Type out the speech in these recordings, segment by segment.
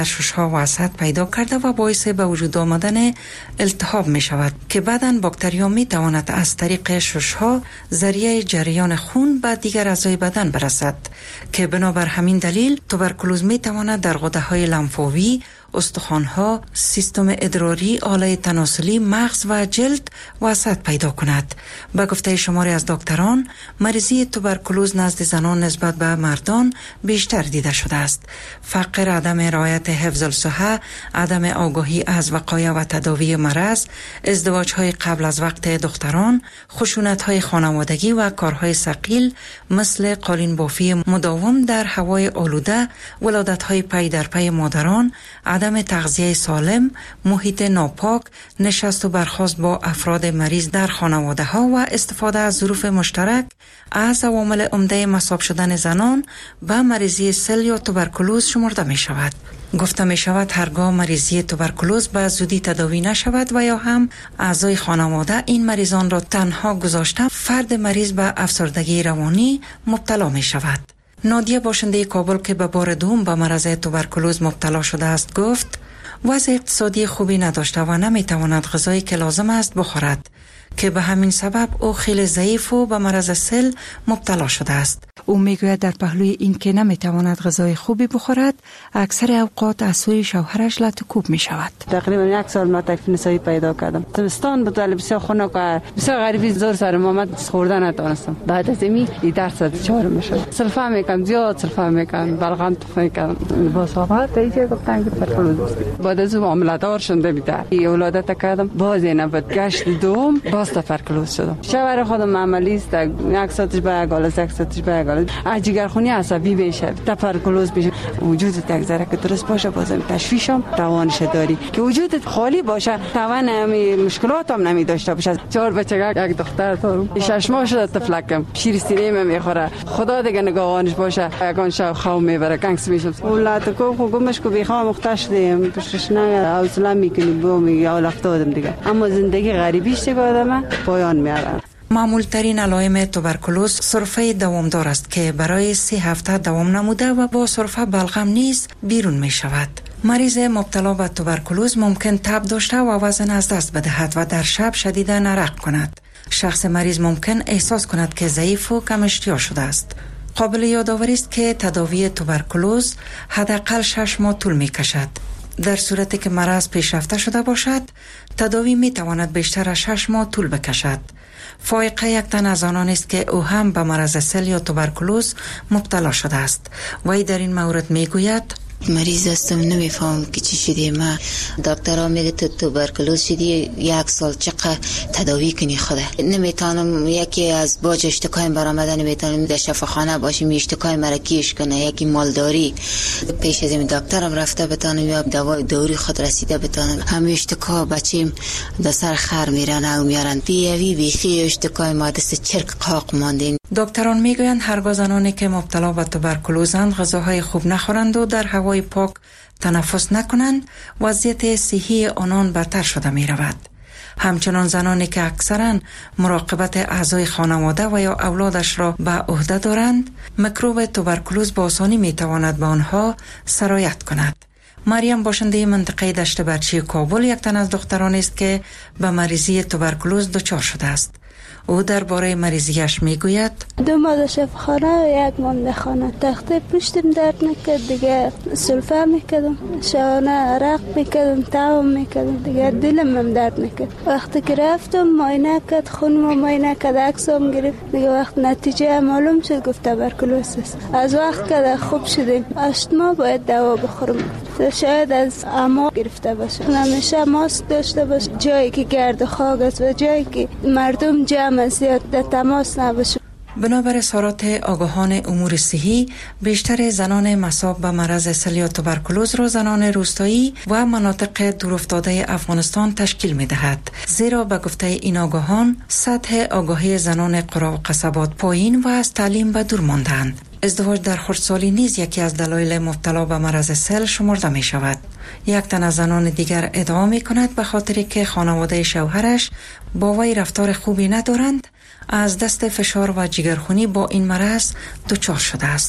شش‌ها وسط پیدا کرده و باعث به وجود آمدن التهاب می شود که بعداً باکتریا می تواند از طریق شش‌ها ذریعه جریان خون به دیگر اعضای بدن برسد که بنابر همین دلیل توبرکلوز می تواند در غده‌های لمفاوی، استخوان‌ها، سیستم ادراری، آله تناسلی، مغز و جلد وسط پیدا کند. به گفته شماری از دکتران، مریضی توبرکلوز نزد زنان نسبت به مردان بیشتر دیده شده است. فقر، عدم رعایت حفظ الصحه، عدم آگاهی از وقایع و تداوی مرض، ازدواج‌های قبل از وقت دختران، خشونت‌های خانوادگی و کارهای ثقیل مثل قالین بافی مداوم در هوای آلوده، ولادت‌های پی در پی مادران، عدم تغذیه سالم، محیط ناپاک، نشست و برخاست با افراد مریض در خانواده ها و استفاده از ظروف مشترک از عوامل عمده مصاب شدن زنان به مریضی سل یا توبرکلوز شمرده می شود. گفته می شود هرگاه مریضی توبرکلوز به زودی تداوی نشود و یا هم اعضای خانواده این مریضان را تنها گذاشته، فرد مریض به افسردگی روانی مبتلا می شود. نادیه باشنده کابل که به بار دوم به مرض توبرکلوز مبتلا شده است گفت وضع اقتصادی خوبی نداشته و نمیتواند غذایی که لازم است بخورد که به همین سبب او خیلی ضعیف و به مرض سل مبتلا شده است. او میگوید در پهلوی این که نمیتواند غذای خوبی بخورد اکثر اوقات از سوی شوهرش لطوکوب می شود. تقریبا 1 سال ما تکلیف نسایی پیدا کردم. زمستان بود ولی بسیار خنک و بسیار غریبی زور سر محمد خوردن نتونستم. بعد از این درصد 4 میشد. سلفا میکنم، زیاد سلفا میکنم، بلغم تو میکنم. با صحبت دیگه گفتن که توبرکلوز بعد از عملدار شده بیدار. ولادت کردم باز اینا بعد گشت دوم باز توبرکلوز شدم. شوهر خودم عملی است، 1 ساعتش باگال، 1 ساعتش باگال. جگرخونی عصبی میشه، توبرکلوز میشه. وجودت یک ذره که درست باشه بازم تشویشم توانش داری که وجودت خالی باشه توان مشکلات هم نمی داشته باشه. 4 بچه، 1 دختر دارم، 6 ماه شده طفلکم، شیر سینه میخوره. خدا دیگه نگاهانش باشه. یکان شب خواب میبره کنکس میشه. اولاد کو گمش کو بیخوام مختش دیم پشش نه حوصله میکنی بو میگه اول افتادم دیگه. اما زندگی غریبیش دیگه آدم پایان میاره. معمول ترین علائم توبرکلوز سرفه دوامدار است که برای 3 هفته دوام نموده و با سرفه بلغم نیز بیرون می شود. مریض مبتلا به توبرکلوز ممکن تب داشته و وزن از دست بدهد و در شب شدیداً عرق کند. شخص مریض ممکن احساس کند که ضعیف و کم اشتها شده است. قابل یادآوری است که تداوی توبرکلوز حداقل 6 ماه طول می کشد. در صورتی که مرض پیشرفته شده باشد، تداوی می تواند بیشتر از 6 ماه طول بکشد. فائقه یک تن از آنان است که او هم به مرض سل یا توبرکلوز مبتلا شده است. وی در این مورد می گوید مریض هستم، نمیفهم که چی شده. ما دکترها میگه تو توبرکلوز شدی، 1 سال چقدر تداوی کنی خدا. نمیتونم یکی از باج اشتکای برآمده نمیتونم در شفاخانه باشیم اشتکای مرکیش کنه، یکی مالداری پیش از این دکترم رفته بتونم یا دوای دوری خود رسیده بتونم. همه اشتکا بچیم در سر خر میرن او میارن بیوی بیخی اشتکای ما دست چرک قاق ماندیم. دکتران میگویند هرگاه زنانی که مبتلا به توبرکلوزند غذاهای خوب نخورند و در هوای پاک تنفس نکنند وضعیت صحی آنان بدتر شده می رود. همچنان زنانی که اکثرا مراقبت اعضای خانواده و یا اولادش را به عهده دارند میکروب توبرکلوز با آسانی می تواند به آنها سرایت کند. مریم باشنده منطقه دشت برچی کابل یک تن از دختران است که به مریضی توبرکلوز دچار شده است. او درباره مریضیش میگوید 2 ماه شفاخانه و 1 ماه خانه. تخته پشتم درد نکرد دیگه، سلفه میکردم، شانه عرق میکردم، تاوم میکردم دیگه، دلم هم درد نکرد. وقتی که رفتم معاینه کرد، خونم معاینه کرد، عکسم گرفت دیگه. وقت نتیجه معلوم شد گفت توبرکلوز است. از وقت که خوب شدیم 8 ماه باید دوا بخورم. شاید از اما گرفته باشه. همیشه ماسک داشته باشه، جایی که گرد و خاک است و جایی که مردم جمع زیاد در تماس نباشه. بنابر اظهارات آگاهان امور صحی، بیشتر زنان مصاب به مرض سل یا توبرکلوز را زنان روستایی و مناطق دورافتاده افغانستان تشکیل می دهد. زیرا به گفته این آگاهان سطح آگاهی زنان قرا و قصبات پایین و از تعلیم به دور ماندند. ازدواج در خردسالی نیز یکی از دلایل مبتلا به مرض سل شمرده می شود. یک تن از زنان دیگر ادعا می کند به خاطر که خانواده شوهرش با وی رفتار خوبی ندارند، از دست فشار و جگرخونی با این مرض دچار شده است.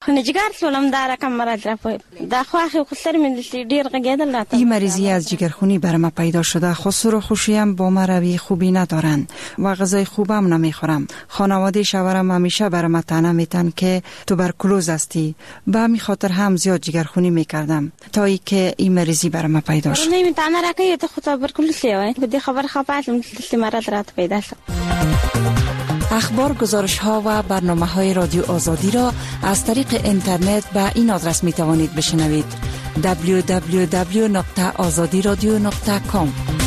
خو جگر سولم داره کم مرض رفت دا خو اخی خسر من دیر قگیدل رات. این مریضی از جگرخونی بر ما پیدا شده. خسر و خوشیم با ما روی خوبی ندارند و غذای خوبم نمیخورم. خانواده شوهرم همیشه بر ما طعنه میتن که توبرکلوز هستی. به همین خاطر هم زیاد جگرخونی میکردم تا ای که این مریضی بر ما پیدا شد. نمیتونه راکه تو خود توبرکلوز لیوه. بدی خبر خواهیم مرض رات پیدا شد. اخبار، گزارش ها و برنامه های رادیو آزادی را از طریق اینترنت به این آدرس می توانید بشنوید: www.azadiradio.com.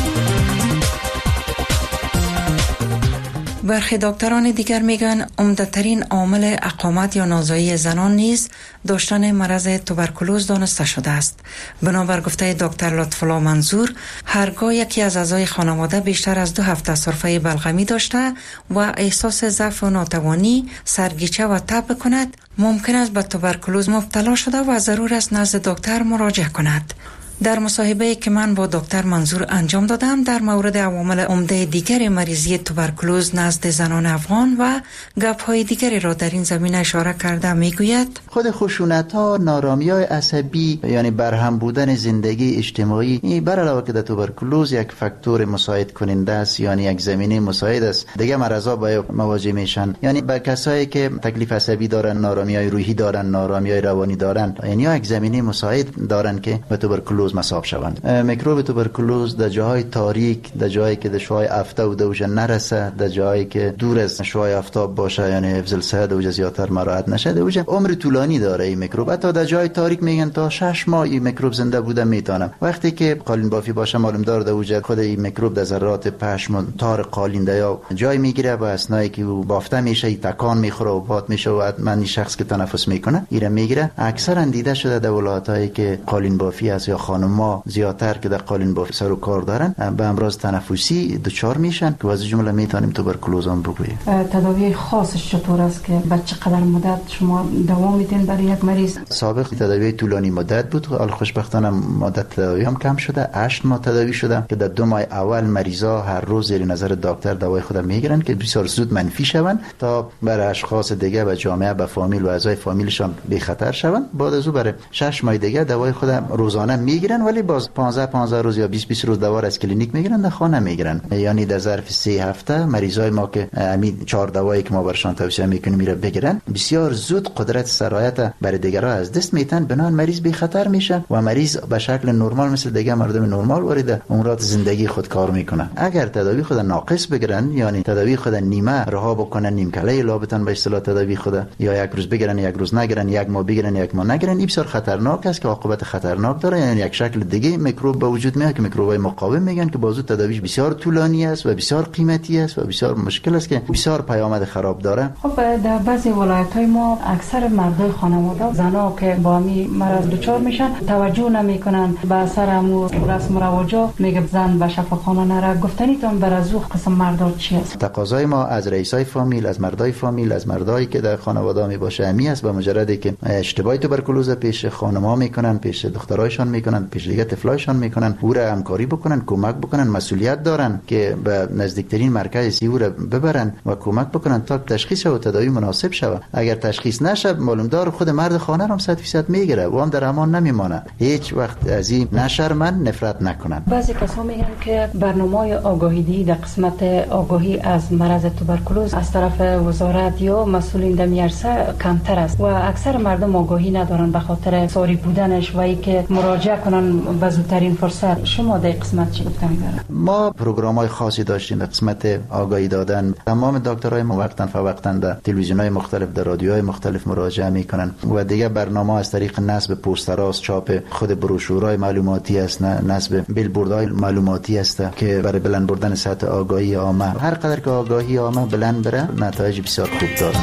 برخی دکتران دیگر میگن عمده‌ترین عامل اقامت یا نازایی زنان نیز داشتن مرض توبرکلوز دانسته شده است. بنابر گفته دکتر لطف‌الله منظور، هرگاه یکی از اعضای خانواده بیشتر از 2 هفته سرفه بلغمی داشته و احساس ضعف و ناتوانی، سرگیچه و تب کند، ممکن است به توبرکلوز مبتلا شده و ضرور است نزد دکتر مراجعه کند. در مصاحبه‌ای که من با دکتر منظور انجام دادم در مورد عوامل عمده دیگر مریضی توبرکلوز نزد زنان افغان و گپ‌های دیگری را در این زمینه اشاره کرده میگوید: خود خشونت‌ها، نارامی‌های عصبی، یعنی برهم بودن زندگی اجتماعی، بر علاوه که در توبرکلوز یک فاکتور مساعد کننده است، یعنی یک زمینه مساعد است، دیگه مرضا با مواجه میشن. یعنی به کسایی که تکلیف عصبی دارن، نارامی‌های روحی دارن، نارامی‌های روانی دارن، یعنی یک زمینه مساعد دارن که به توبرکلوز مصاب شوند. میکروب توبرکلوز در جاهای تاریک، در جایی که شعاع آفتاب و دوجه نرسه، در جایی که دور از شعاع آفتاب باشه، یعنی حفظ الصحه دوجه زیادتر مراعات نشه، دوجه عمر طولانی داره این میکروب. حتی در جای تاریک میگن تا 6 ماه این میکروب زنده بوده میتونه. وقتی که قالین بافی باشه، معلوم داره دوجه خود این میکروب در ذرات پشم تار قالین یا جای میگیره و اثنایی که بافته میشه تکان میخوره و باد میشه و من شخص که تنفس میکنه ایره میگیره. اکثرا دیده شده در ولایتایی که قالین بافی است یا ما زیادتر که در قالین بافی سر و کار دارن به امراض تنفسی دچار میشن که از جمله میتونیم توبرکلوز هم بگوییم. تداوی خاصش چطور است که به چقدر مدت شما دوام میدین برای یک مریض؟ سابق تداوی طولانی مدت بود، حال خوشبختانه مدت تداوی هم کم شده. 8 ماه تداوی شده که در 2 ماه اول مریضا هر روز زیر نظر دکتر دوای خود میگیرن که بسیار زود منفی شون تا برای اشخاص دیگه و جامعه و فامیل و اعضای فامیلشان بی خطر شون. بعد از اون برای 6 ماه دیگه دوای خود روزانه میگیرن، ولی باز 15 روز یا 20 روز دوار از کلینیک میگیرن، در خانه میگیرن. یعنی در ظرف 3 هفته مریضای ما که همین 4 دوایی که ما برشان توصیه میکنیم میره بگیرن، بسیار زود قدرت سرایت برای دیگرها از دست میتن، بنان مریض بی خطر میشه و مریض به شکل نرمال مثل دیگه مردم نرمال وارد امورات زندگی خود کار میکنه. اگر تداوی خود ناقص بگیرن، یعنی تداوی خود نیمه رها بکنن، نیم کله لابتن به اصطلاح تداوی خود، یا یک روز بگیرن یک روز نگیرن، یک ماه بگیرن یک ماه نگیرن، این بسیار خطرناک است که عاقبت خطرناک داره. یعنی یک شکل دیگه میکروب به وجود میاد که میکروبای مقاوم میگن که بازو تداویش بسیار طولانی است و بسیار قیمتی است و بسیار مشکل است که بسیار پیامد خراب داره. خب در بعضی ولایت‌های ما اکثر مردای خانواده زنا که با می مرض دچار میشن توجه نمیکنن به اثر امو رسم و رواجا، میگه زن به شفاخانه نره. گفتنیتون بر از قسم مردا چی است؟ تقاضای ما از رئیسای فامیل، از مردای فامیل، از مردایی که در خانواده می باشه امی است. به مجردی که اشتباه توبرکلوز پیش خانم‌ها میکنن، پیش دخترایشان میکنن، پیش دیگه طفلایشان میکنن، او را همکاری بکنن، کمک بکنن، مسئولیت دارن که به نزدیکترین مرکز او را ببرن و کمک بکنن تا تشخیص و تداوی مناسب شود. اگر تشخیص نشه، معلوم دار خود مرد خانه هم 100% میگیره و هم در امان نمیمانه. هیچ وقت از این نشرمن نفرت نکنن. بعضی کسا میگن که برنامه‌های آگاهی در قسمت آگاهی از مرض توبرکلوز از طرف وزارت یا مسئولین در میرسه کمتر است و اکثر مردم آگاهی ندارن به خاطر ساری بودنش و اینکه مراجعه کنن به زودترین فرصت. شما در قسمت چی گفتنی دارید؟ ما پروگرام‌های خاصی داشتیم در قسمت آگاهی دادن. تمام دکترای ما وقتاً فوقتاً در تلویزیون‌های مختلف، در رادیوهای مختلف مراجعه میکنن و دیگه برنامه از طریق نصب پوستراست، چاپ خود بروشورهای معلوماتی است، نصب بیلبوردهای معلوماتی است که برای بلند بردن سطح آگاهی عامه. هر قدر که آگاهی عامه بلند بره، نتایج بسیار خوب داره.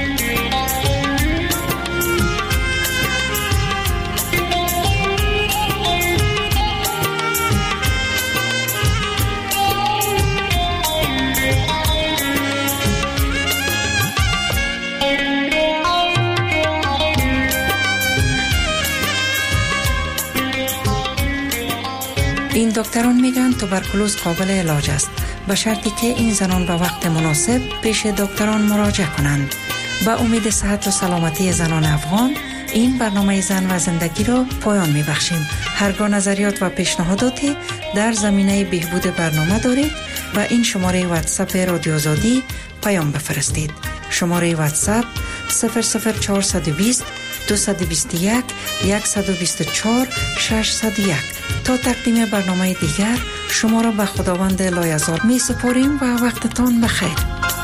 این دکتران میگن توبرکلوز قابل علاج است به شرطی که این زنان به وقت مناسب پیش دکتران مراجعه کنند. با امید صحت و سلامتی زنان افغان این برنامه زن و زندگی را پایان می‌بخشیم. هرگاه نظریات و پیشنهاداتی در زمینه بهبود برنامه دارید و این شماره واتساپ رادیو آزادی پیام بفرستید. شماره واتساپ 00420 221 124 601. تا تقدیم برنامه دیگر شما را به خداوند لایزال می سپاریم و وقتتان بخیر.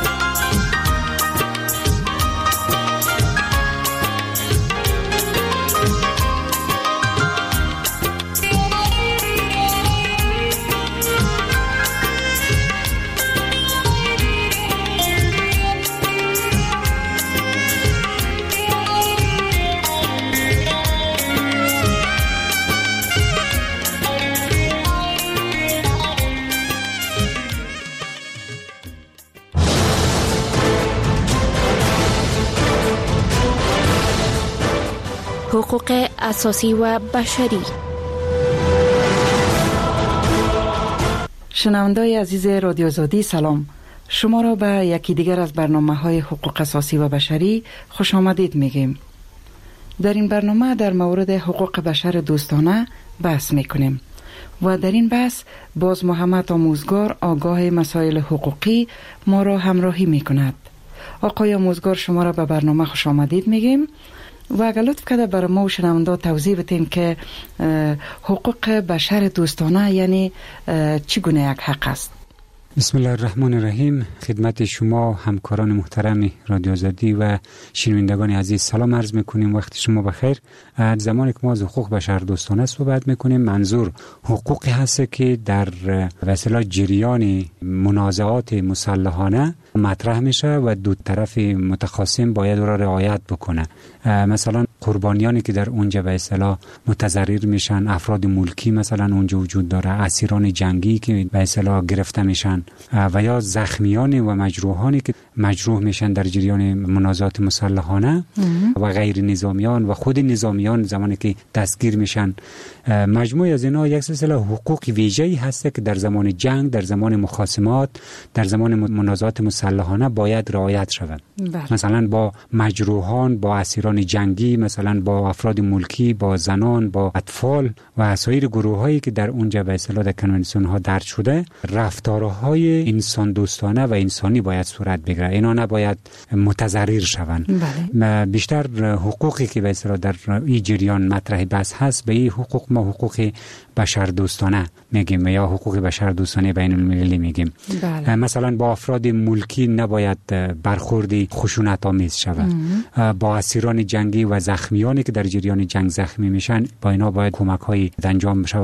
حقوق اساسی و بشری. شنونده‌های عزیز رادیو آزادی سلام. شما را به یکی دیگر از برنامه‌های حقوق اساسی و بشری خوش آمدید میگیم. در این برنامه در مورد حقوق بشر دوستانه بحث میکنیم و در این بحث باز محمد آموزگار آگاه مسائل حقوقی ما را همراهی میکند. آقای آموزگار شما را به برنامه خوش آمدید میگیم و اگر لطف کرده برای ما و شنونده توضیح بدین که حقوق بشر دوستانه یعنی چگونه یک حق است؟ بسم الله الرحمن الرحیم. خدمت شما همکاران محترم رادیو آزادی و شنوندگان عزیز سلام عرض میکنیم. وقت شما بخیر. زمانی که ما از حقوق بشر دوستانه صحبت میکنیم منظور حقوقی هست که در وسیله جریان منازعات مسلحانه مطرح میشه و دو طرف متخاصم باید را رعایت بکنه. مثلا قربانیانی که در اونجا به اصطلاح متضرر میشن، افراد ملکی مثلا اونجا وجود داره، اسیران جنگی که به اصطلاح گرفته میشن و یا زخمیان و مجروحانی که مجروح میشن در جریان منازعات مسلحانه و غیر نظامیان و خود نظامیان زمانی که دستگیر میشن. مجموع از اینا یک سلسله حقوق ویژه‌ای هست که در زمان جنگ، در زمان مخاصمات، در زمان منازعات مسلحانه باید رعایت شود. مثلا با مجروحان، با اسیران جنگی، مثلا با افراد ملکی، با زنان، با اطفال و سایر گروه‌هایی که در اونجا به اصطلاح در کنوانسیون‌ها درج شده، رفتارهای انسان دوستانه و انسانی باید صورت بگیره. اینا نباید متضرر شوند. بیشتر حقوقی که به اصطلاح در این جریان مطرح بحث هست به این حقوق ما حقوق بشر دوستانه میگیم یا حقوق بشر دوستانه بین المللی میگیم. مثلا با افراد ملکی نباید برخوردی خشونت آمیز شود. با اسیران جنگی و زخمیانی که در جریان جنگ زخمی میشن با اینا باید کمک های انجام بشه